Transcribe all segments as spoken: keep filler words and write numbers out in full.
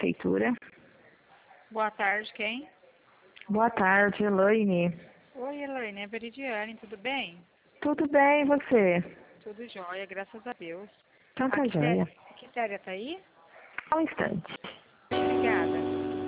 prefeitura. Boa tarde, quem? Boa tarde, Elaine. Oi, Elaine, é Veridiane, tudo bem? Tudo bem, e você? Tudo jóia, graças a Deus. Então A tá joia. Quitéria tá aí? Só um instante. Obrigada.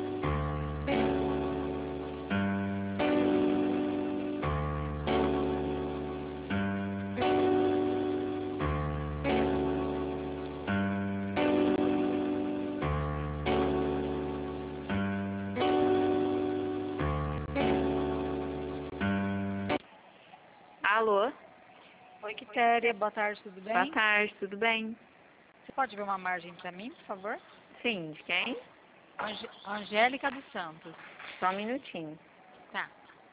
Alô? Oi, Quitéria, boa tarde, tudo Boa bem? tarde, tudo bem? Você pode ver uma margem para mim, por favor? Sim, de quem? Ange- Angélica dos Santos. Só um minutinho. Tá.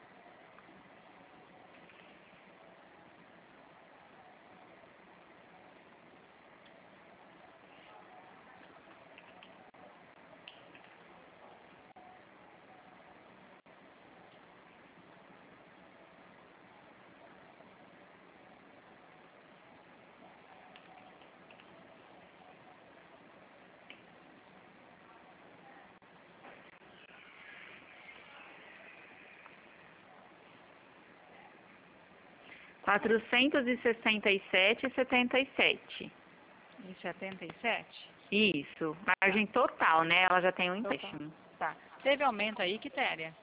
quatrocentos e sessenta e sete e setenta e sete. Em setenta e sete? Isso. Margem total, né? Ela já tem um Total. empréstimo. Tá. Teve aumento aí, Quitéria?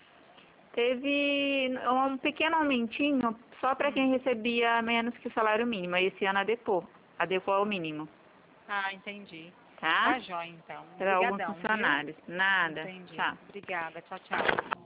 Teve um pequeno aumentinho só para quem recebia menos que o salário mínimo. Aí esse ano adequou. Adequou ao mínimo, Ah, entendi. tá? Tá jóia, então. Para alguns Obrigadão, viu? funcionários. Nada. Entendi. Tchau. Obrigada. Tchau, tchau.